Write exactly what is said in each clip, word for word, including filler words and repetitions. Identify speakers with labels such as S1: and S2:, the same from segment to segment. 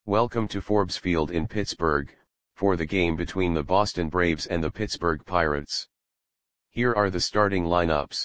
S1: Welcome to Forbes Field in Pittsburgh, for the game between the Boston Braves and the Pittsburgh Pirates. Here are the starting lineups.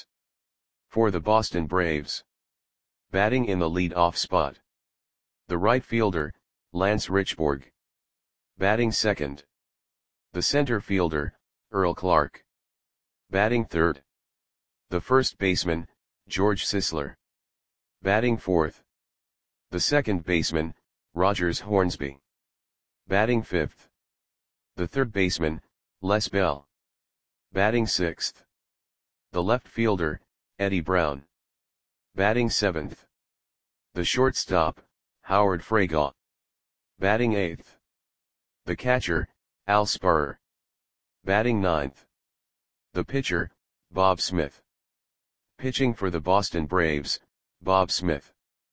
S1: For the Boston Braves. Batting in the lead-off spot. The right fielder, Lance Richburg. Batting second. The center fielder, Earl Clark. Batting third. The first baseman, George Sisler. Batting fourth. The second baseman, Rogers Hornsby. Batting fifth. The third baseman, Les Bell. Batting sixth. The left fielder, Eddie Brown. Batting seventh. The shortstop, Howard Fraga. Batting eighth. The catcher, Al Sparrer. Batting ninth. The pitcher, Bob Smith. Pitching for the Boston Braves, Bob Smith.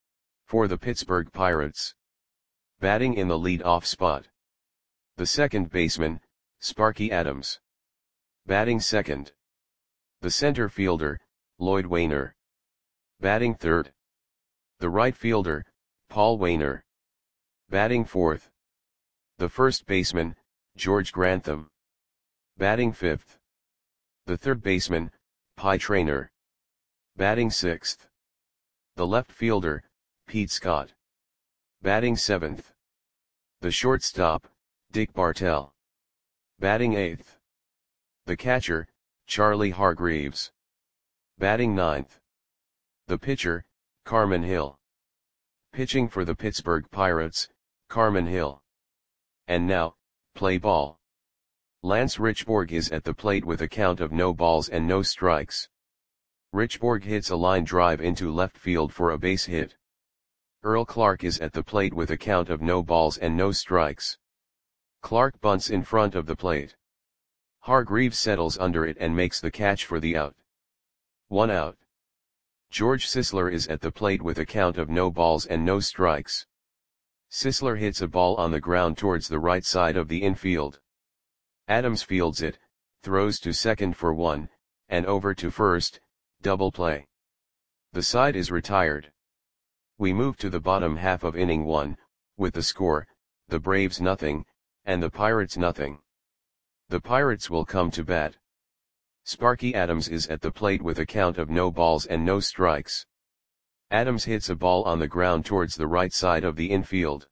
S1: For the Pittsburgh Pirates. Batting in the lead-off spot. The second baseman, Sparky Adams. Batting second. The center fielder, Lloyd Wainer. Batting third. The right fielder, Paul Wainer. Batting fourth. The first baseman, George Grantham. Batting fifth. The third baseman, Pie Traynor. Batting sixth. The left fielder, Pete Scott. Batting seventh. The shortstop, Dick Bartell. Batting eighth. The catcher, Charlie Hargreaves. Batting ninth. The pitcher, Carmen Hill. Pitching for the Pittsburgh Pirates, Carmen Hill. And now, play ball. Lance Richburg is at the plate with a count of no balls and no strikes. Richburg hits a line drive into left field for a base hit. Earl Clark is at the plate with a count of no balls and no strikes. Clark bunts in front of the plate. Hargreaves settles under it and makes the catch for the out. One out. George Sisler is at the plate with a count of no balls and no strikes. Sisler hits a ball on the ground towards the right side of the infield. Adams fields it, throws to second for one, and over to first, double play. The side is retired. We move to the bottom half of inning one, with the score, the Braves nothing, and the Pirates nothing. The Pirates will come to bat. Sparky Adams is at the plate with a count of no balls and no strikes. Adams hits a ball on the ground towards the right side of the infield.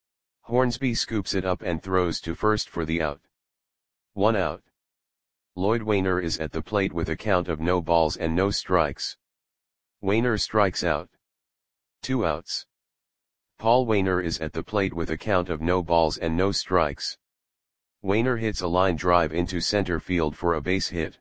S1: Hornsby scoops it up and throws to first for the out. One out. Lloyd Wainer is at the plate with a count of no balls and no strikes. Wainer strikes out. Two outs. Paul Wainer is at the plate with a count of no balls and no strikes. Wainer hits a line drive into center field for a base hit.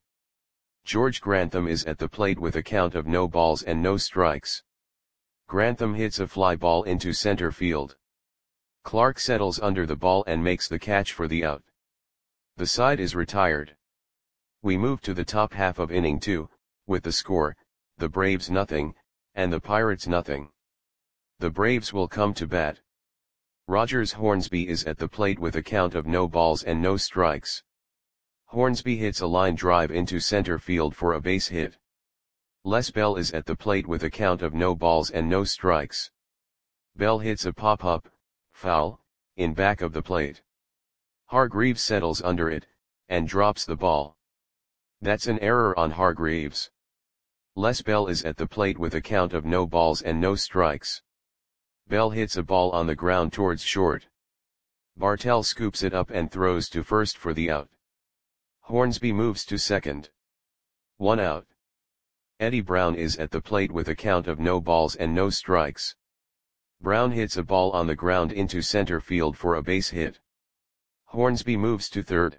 S1: George Grantham is at the plate with a count of no balls and no strikes. Grantham hits a fly ball into center field. Clark settles under the ball and makes the catch for the out. The side is retired. We move to the top half of inning two, with the score, the Braves nothing, and the Pirates nothing. The Braves will come to bat. Rogers Hornsby is at the plate with a count of no balls and no strikes. Hornsby hits a line drive into center field for a base hit. Les Bell is at the plate with a count of no balls and no strikes. Bell hits a pop-up, foul, in back of the plate. Hargreaves settles under it, and drops the ball. That's an error on Hargreaves. Les Bell is at the plate with a count of no balls and no strikes. Bell hits a ball on the ground towards short. Bartell scoops it up and throws to first for the out. Hornsby moves to second. One out. Eddie Brown is at the plate with a count of no balls and no strikes. Brown hits a ball on the ground into center field for a base hit. Hornsby moves to third.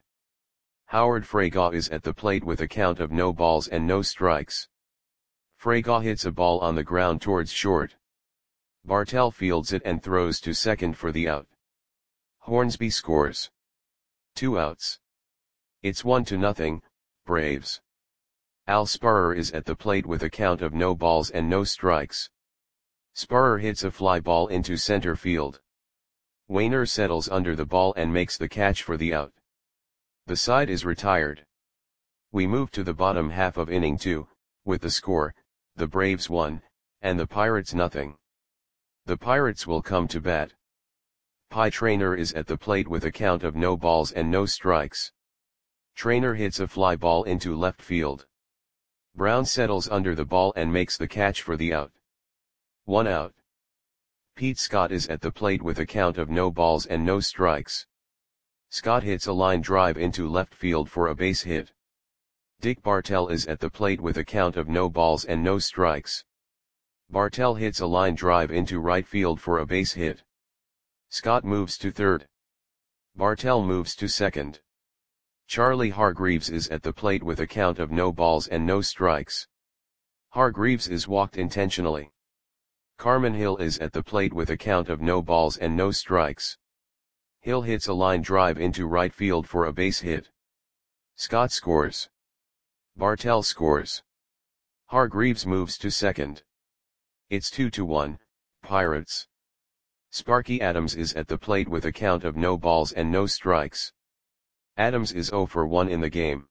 S1: Howard Fraga is at the plate with a count of no balls and no strikes. Fraga hits a ball on the ground towards short. Bartell fields it and throws to second for the out. Hornsby scores. Two outs. It's one to nothing, Braves. Al Sparrer is at the plate with a count of no balls and no strikes. Sparrer hits a fly ball into center field. Wainer settles under the ball and makes the catch for the out. The side is retired. We move to the bottom half of inning two, with the score, the Braves one, and the Pirates nothing. The Pirates will come to bat. Pie Trainer is at the plate with a count of no balls and no strikes. Trainer hits a fly ball into left field. Brown settles under the ball and makes the catch for the out. One out. Pete Scott is at the plate with a count of no balls and no strikes. Scott hits a line drive into left field for a base hit. Dick Bartell is at the plate with a count of no balls and no strikes. Bartell hits a line drive into right field for a base hit. Scott moves to third. Bartell moves to second. Charlie Hargreaves is at the plate with a count of no balls and no strikes. Hargreaves is walked intentionally. Carmen Hill is at the plate with a count of no balls and no strikes. Hill hits a line drive into right field for a base hit. Scott scores. Bartell scores. Hargreaves moves to second. It's two to one, Pirates. Sparky Adams is at the plate with a count of no balls and no strikes. Adams is zero for one in the game.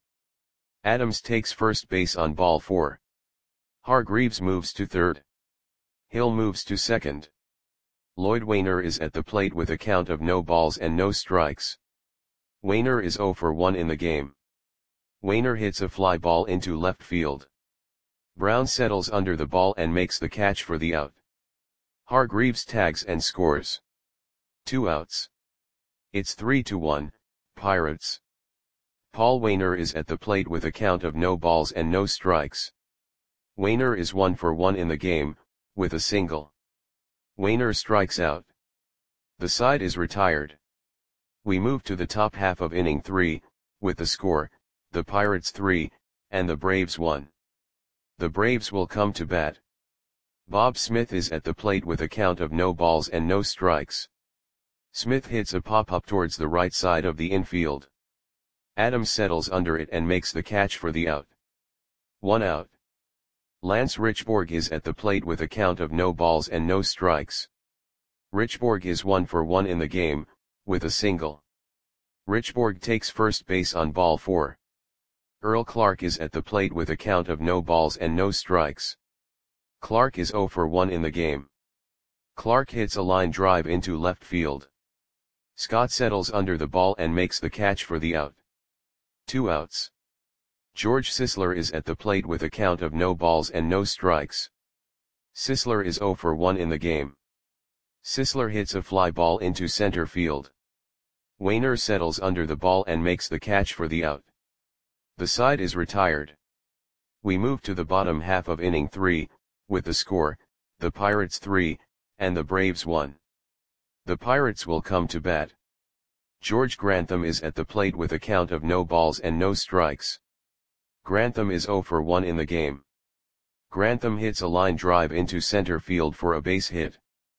S1: Adams takes first base on ball four. Hargreaves moves to third. Hill moves to second. Lloyd Wainer is at the plate with a count of no balls and no strikes. Wainer is zero for one in the game. Wainer hits a fly ball into left field. Brown settles under the ball and makes the catch for the out. Hargreaves tags and scores. Two outs. It's three to one, Pirates. Paul Wainer is at the plate with a count of no balls and no strikes. Wainer is one for one in the game, with a single. Wainer strikes out. The side is retired. We move to the top half of inning three, with the score, the Pirates three, and the Braves one. The Braves will come to bat. Bob Smith is at the plate with a count of no balls and no strikes. Smith hits a pop-up towards the right side of the infield. Adams settles under it and makes the catch for the out. One out. Lance Richborg is at the plate with a count of no balls and no strikes. Richborg is one for one in the game, with a single. Richborg takes first base on ball four. Earl Clark is at the plate with a count of no balls and no strikes. Clark is zero for one in the game. Clark hits a line drive into left field. Scott settles under the ball and makes the catch for the out. Two outs. George Sisler is at the plate with a count of no balls and no strikes. Sisler is zero for one in the game. Sisler hits a fly ball into center field. Wainer settles under the ball and makes the catch for the out. The side is retired. We move to the bottom half of inning three, with the score, the Pirates three, and the Braves one. The Pirates will come to bat. George Grantham is at the plate with a count of no balls and no strikes. Grantham is zero for one in the game. Grantham hits a line drive into center field for a base hit.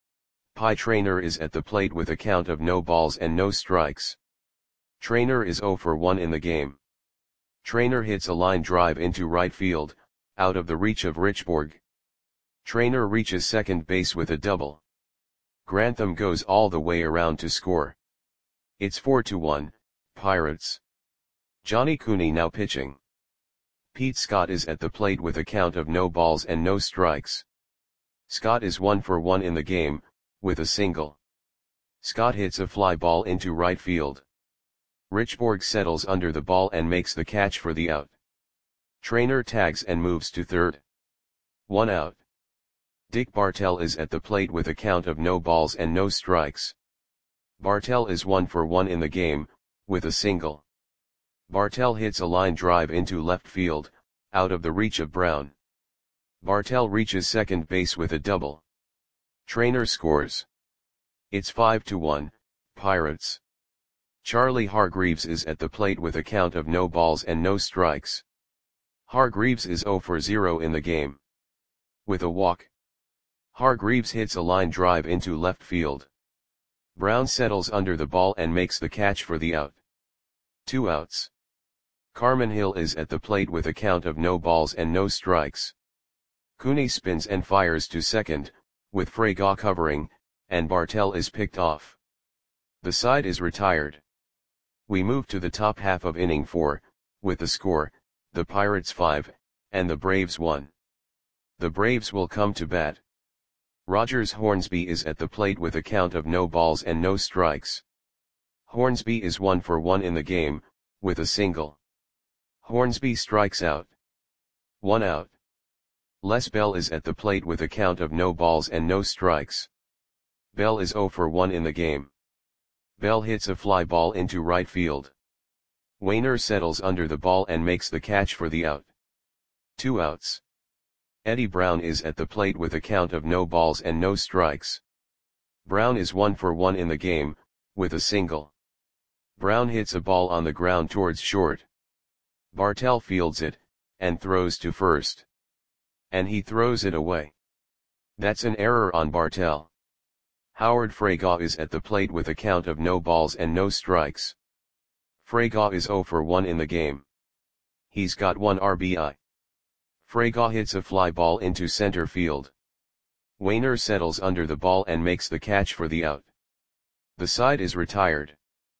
S1: Pie Trainer is at the plate with a count of no balls and no strikes. Trainer is zero for one in the game. Trainer hits a line drive into right field, out of the reach of Richborg. Trainer reaches second base with a double. Grantham goes all the way around to score. It's four to one, Pirates. Johnny Cooney now pitching. Pete Scott is at the plate with a count of no balls and no strikes. Scott is one for one in the game, with a single. Scott hits a fly ball into right field. Richborg settles under the ball and makes the catch for the out. Trainer tags and moves to third. One out. Dick Bartell is at the plate with a count of no balls and no strikes. Bartell is one for one in the game, with a single. Bartell hits a line drive into left field, out of the reach of Brown. Bartell reaches second base with a double. Trainer scores. It's five to one, Pirates. Charlie Hargreaves is at the plate with a count of no balls and no strikes. Hargreaves is zero for zero in the game. With a walk. Hargreaves hits a line drive into left field. Brown settles under the ball and makes the catch for the out. Two outs. Carmen Hill is at the plate with a count of no balls and no strikes. Cooney spins and fires to second, with Fraga covering, and Bartell is picked off. The side is retired. We move to the top half of inning four, with the score, the Pirates five, and the Braves one. The Braves will come to bat. Rogers Hornsby is at the plate with a count of no balls and no strikes. Hornsby is one for one in the game, with a single. Hornsby strikes out. One out. Les Bell is at the plate with a count of no balls and no strikes. Bell is zero for one in the game. Bell hits a fly ball into right field. Wainer settles under the ball and makes the catch for the out. Two outs. Eddie Brown is at the plate with a count of no balls and no strikes. Brown is one for one in the game, with a single. Brown hits a ball on the ground towards short. Bartell fields it, and throws to first. And he throws it away. That's an error on Bartell. Howard Freygaw is at the plate with a count of no balls and no strikes. Freygaw is zero for one in the game. He's got one R B I. Freygaw hits a fly ball into center field. Wainer settles under the ball and makes the catch for the out. The side is retired.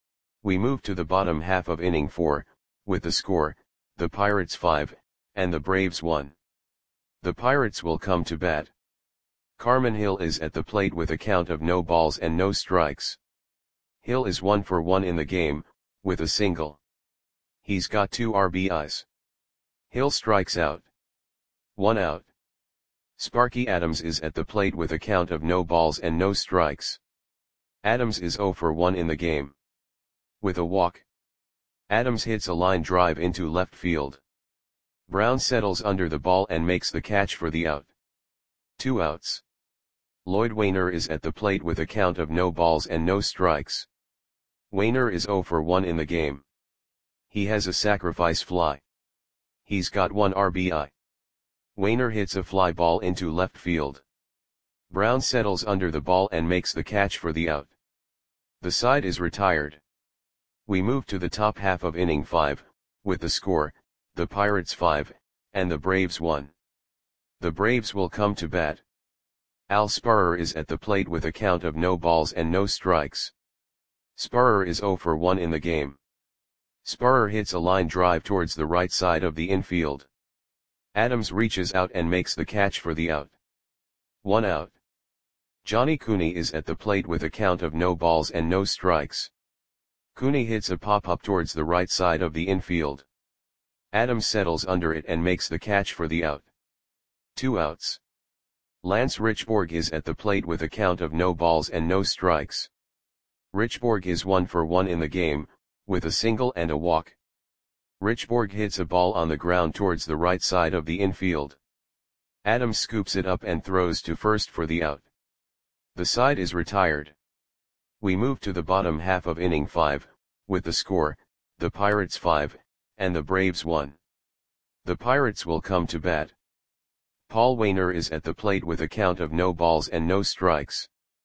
S1: We move to the bottom half of inning four, with the score, the Pirates five, and the Braves one. The Pirates will come to bat. Carmen Hill is at the plate with a count of no balls and no strikes. Hill is one for one in the game, with a single. He's got two R B Is. Hill strikes out. One out. Sparky Adams is at the plate with a count of no balls and no strikes. Adams is zero for one in the game. With a walk. Adams hits a line drive into left field. Brown settles under the ball and makes the catch for the out. Two outs. Lloyd Wainer is at the plate with a count of no balls and no strikes. Wainer is zero for one in the game. He has a sacrifice fly. He's got one R B I. Wainer hits a fly ball into left field. Brown settles under the ball and makes the catch for the out. The side is retired. We move to the top half of inning five, with the score, the Pirates five, and the Braves one. The Braves will come to bat. Al Sparrer is at the plate with a count of no balls and no strikes. Sparrer is zero for one in the game. Sparrer hits a line drive towards the right side of the infield. Adams reaches out and makes the catch for the out. One out. Johnny Cooney is at the plate with a count of no balls and no strikes. Cooney hits a pop-up towards the right side of the infield. Adams settles under it and makes the catch for the out. Two outs. Lance Richborg is at the plate with a count of no balls and no strikes. Richborg is one for one in the game, with a single and a walk. Richborg hits a ball on the ground towards the right side of the infield. Adams scoops it up and throws to first for the out. The side is retired. We move to the bottom half of inning five, with the score, the Pirates five, and the Braves one. The Pirates will come to bat. Paul Wainer is at the plate with a count of no balls and no strikes.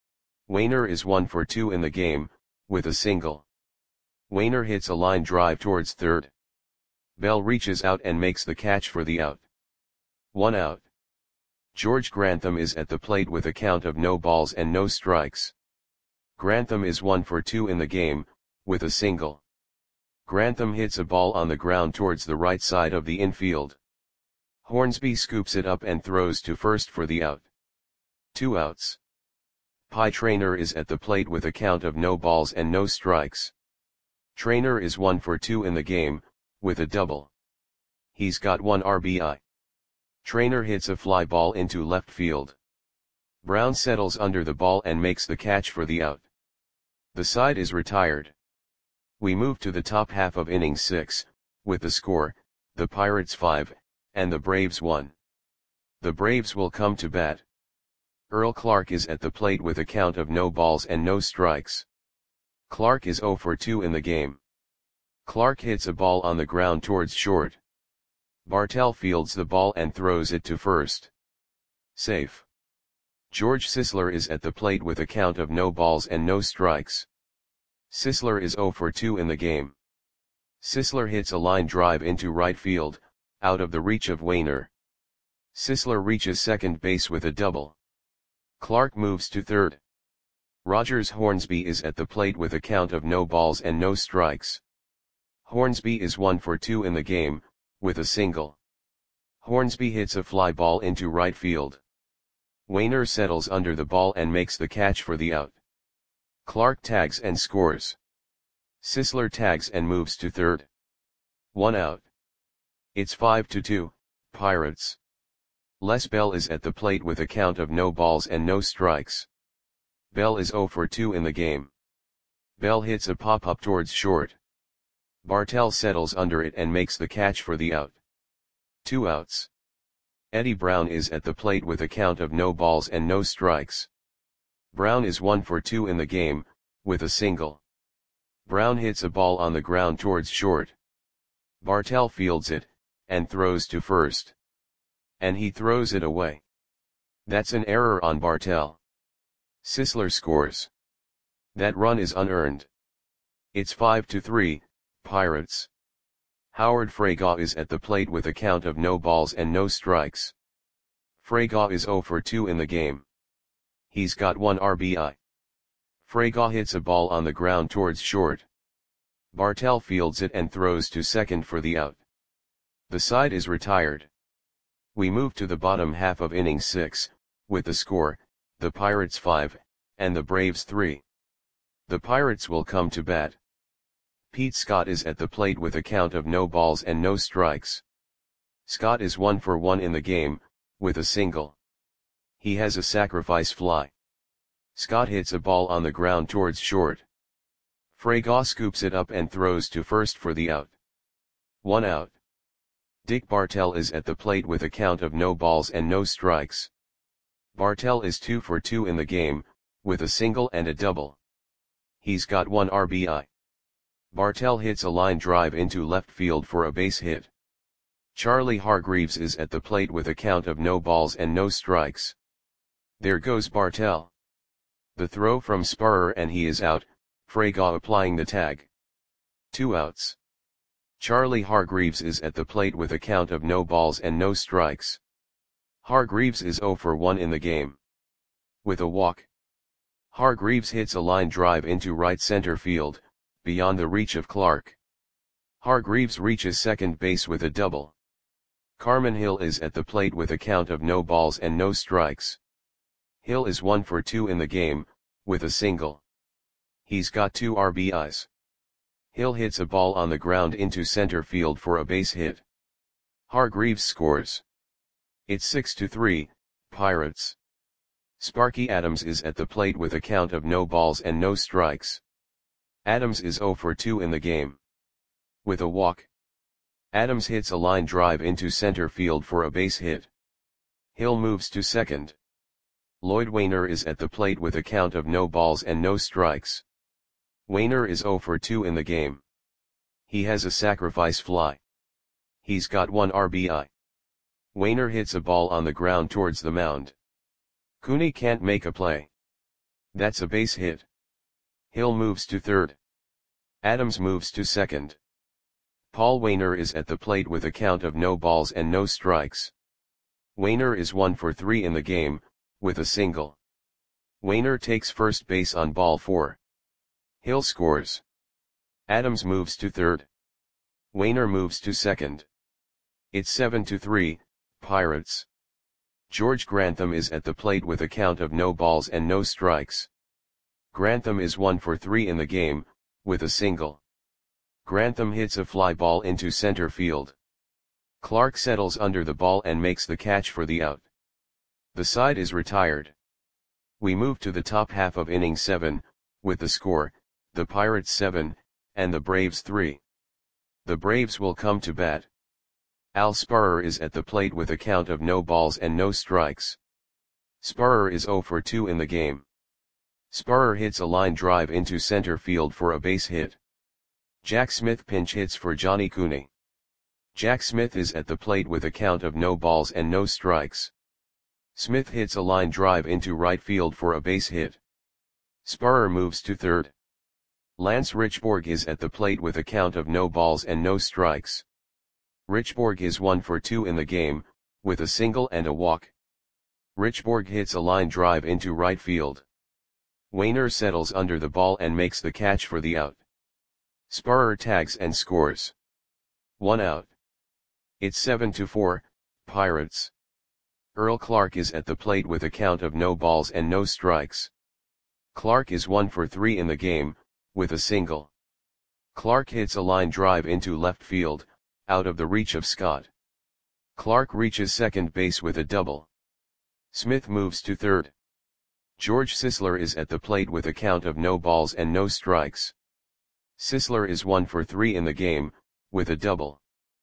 S1: Wainer is one for two in the game, with a single. Wainer hits a line drive towards third. Bell reaches out and makes the catch for the out. One out. George Grantham is at the plate with a count of no balls and no strikes. Grantham is one for two in the game, with a single. Grantham hits a ball on the ground towards the right side of the infield. Hornsby scoops it up and throws to first for the out. Two outs. Pie Traynor is at the plate with a count of no balls and no strikes. Traynor is one for two in the game, with a double. He's got one R B I. Traynor hits a fly ball into left field. Brown settles under the ball and makes the catch for the out. The side is retired. We move to the top half of inning six, with the score, the Pirates five, and the Braves one. The Braves will come to bat. Earl Clark is at the plate with a count of no balls and no strikes. Clark is zero for two in the game. Clark hits a ball on the ground towards short. Bartell fields the ball and throws it to first. Safe. George Sisler is at the plate with a count of no balls and no strikes. Sisler is zero for two in the game. Sisler hits a line drive into right field, out of the reach of Wainer. Sisler reaches second base with a double. Clark moves to third. Rogers Hornsby is at the plate with a count of no balls and no strikes. Hornsby is one for two in the game, with a single. Hornsby hits a fly ball into right field. Wayner settles under the ball and makes the catch for the out. Clark tags and scores. Sisler tags and moves to third. One out. It's five to two, Pirates. Les Bell is at the plate with a count of no balls and no strikes. Bell is zero for two in the game. Bell hits a pop-up towards short. Bartell settles under it and makes the catch for the out. Two outs. Eddie Brown is at the plate with a count of no balls and no strikes. Brown is one for two in the game, with a single. Brown hits a ball on the ground towards short. Bartell fields it, and throws to first. And he throws it away. That's an error on Bartell. Sisler scores. That run is unearned. It's five to three, Pirates. Howard Freygaw is at the plate with a count of no balls and no strikes. Freygaw is zero for two in the game. He's got one R B I. Freygaw hits a ball on the ground towards short. Bartell fields it and throws to second for the out. The side is retired. We move to the bottom half of inning six, with the score, the Pirates five, and the Braves three. The Pirates will come to bat. Pete Scott is at the plate with a count of no balls and no strikes. Scott is one for one in the game, with a single. He has a sacrifice fly. Scott hits a ball on the ground towards short. Freygaw scoops it up and throws to first for the out. One out. Dick Bartell is at the plate with a count of no balls and no strikes. Bartell is two for two in the game, with a single and a double. He's got one R B I. Bartell hits a line drive into left field for a base hit. Charlie Hargreaves is at the plate with a count of no balls and no strikes. There goes Bartell. The throw from Spurrier and he is out, Freygaw applying the tag. Two outs. Charlie Hargreaves is at the plate with a count of no balls and no strikes. Hargreaves is zero for one in the game. With a walk. Hargreaves hits a line drive into right center field, beyond the reach of Clark. Hargreaves reaches second base with a double. Carmen Hill is at the plate with a count of no balls and no strikes. Hill is one for two in the game, with a single. He's got two R B Is. Hill hits a ball on the ground into center field for a base hit. Hargreaves scores. It's six to three, Pirates. Sparky Adams is at the plate with a count of no balls and no strikes. Adams is zero for two in the game. With a walk. Adams hits a line drive into center field for a base hit. Hill moves to second. Lloyd Wayner is at the plate with a count of no balls and no strikes. Wayner is zero for two in the game. He has a sacrifice fly. He's got one R B I. Wayner hits a ball on the ground towards the mound. Cooney can't make a play. That's a base hit. Hill moves to third. Adams moves to second. Paul Wayner is at the plate with a count of no balls and no strikes. Wayner is one for three in the game, with a single. Wayner takes first base on ball four. Hill scores. Adams moves to third. Wayner moves to second. It's seven to three, Pirates. George Grantham is at the plate with a count of no balls and no strikes. Grantham is one for three in the game, with a single. Grantham hits a fly ball into center field. Clark settles under the ball and makes the catch for the out. The side is retired. We move to the top half of inning seven, with the score, the Pirates seven, and the Braves three. The Braves will come to bat. Al Spurrier is at the plate with a count of no balls and no strikes. Spurrier is zero for two in the game. Spurrier hits a line drive into center field for a base hit. Jack Smith pinch hits for Johnny Cooney. Jack Smith is at the plate with a count of no balls and no strikes. Smith hits a line drive into right field for a base hit. Spurrier moves to third. Lance Richborg is at the plate with a count of no balls and no strikes. Richborg is one for two in the game, with a single and a walk. Richborg hits a line drive into right field. Wayner settles under the ball and makes the catch for the out. Spurrier tags and scores. One out. It's seven to four, Pirates. Earl Clark is at the plate with a count of no balls and no strikes. Clark is one for three in the game, with a single. Clark hits a line drive into left field, out of the reach of Scott. Clark reaches second base with a double. Smith moves to third. George Sisler is at the plate with a count of no balls and no strikes. Sisler is one for three in the game, with a double.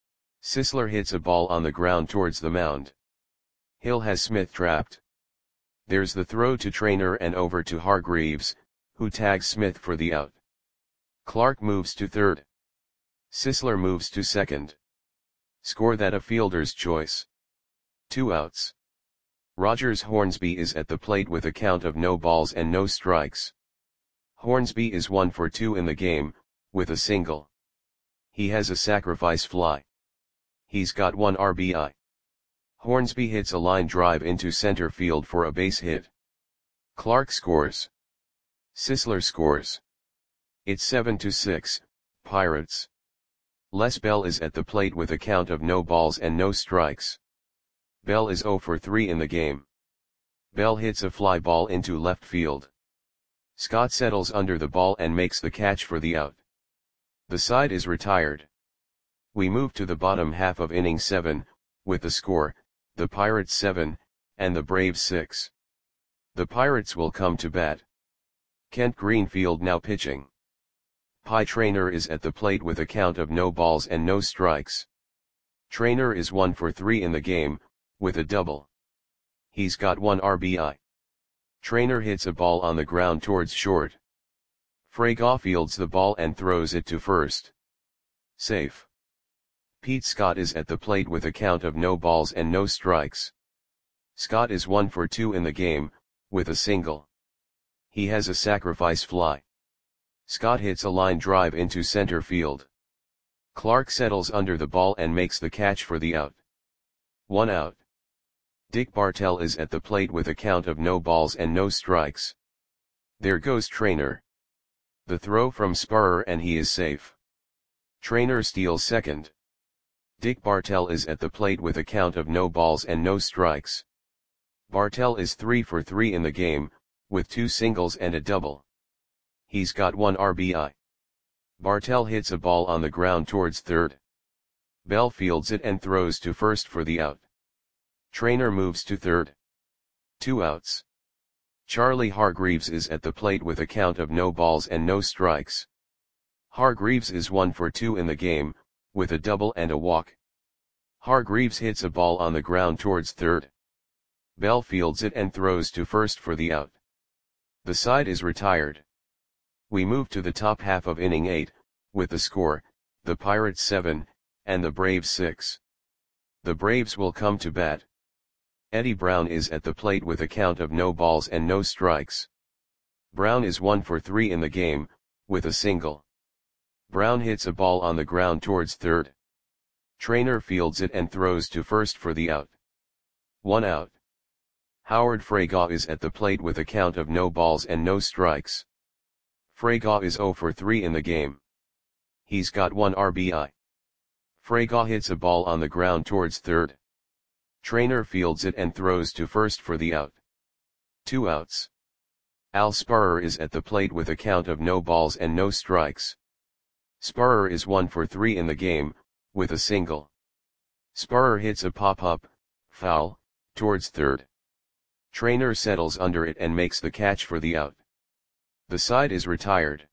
S1: Sisler hits a ball on the ground towards the mound. Hill has Smith trapped. There's the throw to Trainer and over to Hargreaves, who tags Smith for the out. Clark moves to third. Sisler moves to second. Score that a fielder's choice. Two outs. Rogers Hornsby is at the plate with a count of no balls and no strikes. Hornsby is one for two in the game, with a single. He has a sacrifice fly. He's got one R B I. Hornsby hits a line drive into center field for a base hit. Clark scores. Sisler scores. It's seven to six, Pirates. Les Bell is at the plate with a count of no balls and no strikes. Bell is zero for three in the game. Bell hits a fly ball into left field. Scott settles under the ball and makes the catch for the out. The side is retired. We move to the bottom half of inning seven, with the score, the Pirates seven, and the Braves six. The Pirates will come to bat. Kent Greenfield now pitching. Pie Trainer is at the plate with a count of no balls and no strikes. Trainer is one for three in the game, with a double. He's got one R B I. Trainer hits a ball on the ground towards short. Fragoff fields the ball and throws it to first. Safe. Pete Scott is at the plate with a count of no balls and no strikes. Scott is one for two in the game, with a single. He has a sacrifice fly. Scott hits a line drive into center field. Clark settles under the ball and makes the catch for the out. One out. Dick Bartell is at the plate with a count of no balls and no strikes. There goes Trainer. The throw from Spurrier and he is safe. Trainer steals second. Dick Bartell is at the plate with a count of no balls and no strikes. Bartell is three for three in the game, with two singles and a double. He's got one R B I. Bartell hits a ball on the ground towards third. Bell fields it and throws to first for the out. Trainer moves to third. Two outs. Charlie Hargreaves is at the plate with a count of no balls and no strikes. Hargreaves is one for two in the game, with a double and a walk. Hargreaves hits a ball on the ground towards third. Bell fields it and throws to first for the out. The side is retired. We move to the top half of inning eight, with the score, the Pirates seven, and the Braves six. The Braves will come to bat. Eddie Brown is at the plate with a count of no balls and no strikes. Brown is one for three in the game, with a single. Brown hits a ball on the ground towards third. Trainer fields it and throws to first for the out. One out. Howard Fragoff is at the plate with a count of no balls and no strikes. Fragoff is zero for three in the game. He's got one R B I. Fragoff hits a ball on the ground towards third. Trainer fields it and throws to first for the out. Two outs. Al Spurrier is at the plate with a count of no balls and no strikes. Spurrier is one for three in the game, with a single. Spurrier hits a pop-up, foul, towards third. Trainer settles under it and makes the catch for the out. The side is retired.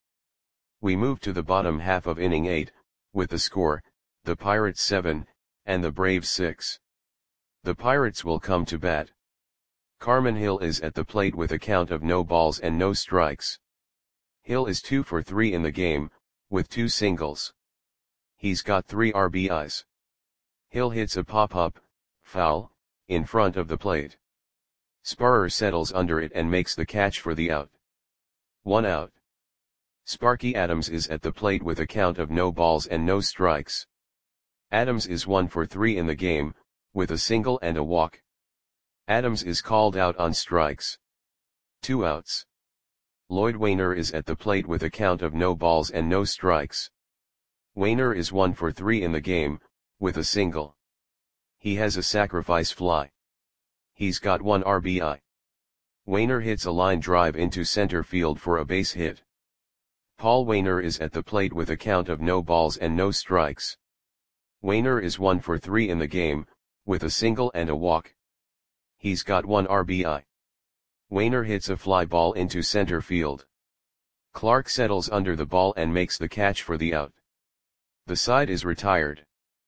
S1: We move to the bottom half of inning eight, with the score, the Pirates seven, and the Braves six. The Pirates will come to bat. Carmen Hill is at the plate with a count of no balls and no strikes. Hill is two for three in the game, with two singles. He's got three R B Is. Hill hits a pop-up, foul, in front of the plate. Spurrier settles under it and makes the catch for the out. One out. Sparky Adams is at the plate with a count of no balls and no strikes. Adams is one for three in the game, with a single and a walk. Adams is called out on strikes. Two outs. Lloyd Wainer is at the plate with a count of no balls and no strikes. Wainer is one for three in the game, with a single. He has a sacrifice fly. He's got one R B I. Wainer hits a line drive into center field for a base hit. Paul Wainer is at the plate with a count of no balls and no strikes. Wainer is one for three in the game, with a single and a walk. He's got one R B I. Wainer hits a fly ball into center field. Clark settles under the ball and makes the catch for the out. The side is retired.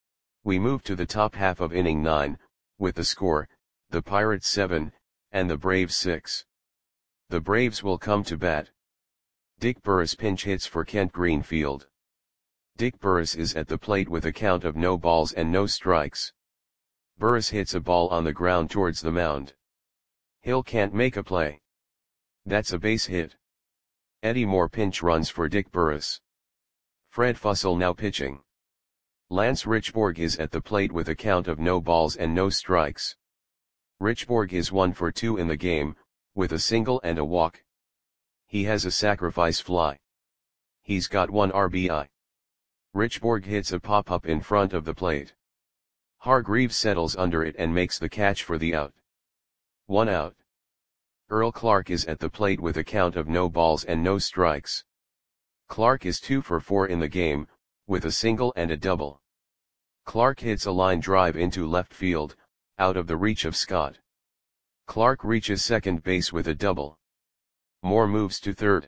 S1: We move to the top half of inning nine, with the score, the Pirates seven, and the Braves six. The Braves will come to bat. Dick Burris pinch hits for Kent Greenfield. Dick Burris is at the plate with a count of no balls and no strikes. Burris hits a ball on the ground towards the mound. Hill can't make a play. That's a base hit. Eddie Moore pinch runs for Dick Burris. Fred Fussell now pitching. Lance Richborg is at the plate with a count of no balls and no strikes. Richborg is one for two in the game, with a single and a walk. He has a sacrifice fly. He's got one R B I. Richborg hits a pop-up in front of the plate. Hargreaves settles under it and makes the catch for the out. One out. Earl Clark is at the plate with a count of no balls and no strikes. Clark is two for four in the game, with a single and a double. Clark hits a line drive into left field, out of the reach of Scott. Clark reaches second base with a double. Moore moves to third.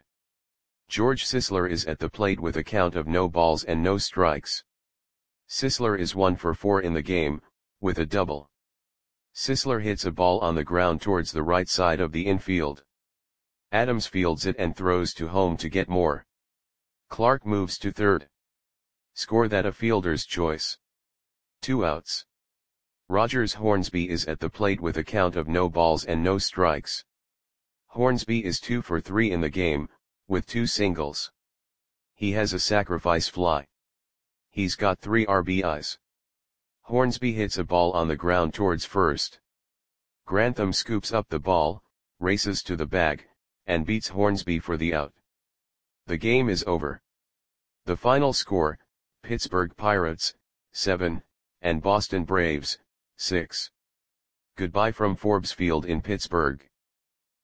S1: George Sisler is at the plate with a count of no balls and no strikes. Sisler is one for four in the game, with a double. Sisler hits a ball on the ground towards the right side of the infield. Adams fields it and throws to home to get more. Clark moves to third. Score that a fielder's choice. Two outs. Rogers Hornsby is at the plate with a count of no balls and no strikes. Hornsby is two for three in the game, with two singles. He has a sacrifice fly. He's got three R B Is. Hornsby hits a ball on the ground towards first. Grantham scoops up the ball, races to the bag, and beats Hornsby for the out. The game is over. The final score, Pittsburgh Pirates, seven, and Boston Braves, six. Goodbye from Forbes Field in Pittsburgh.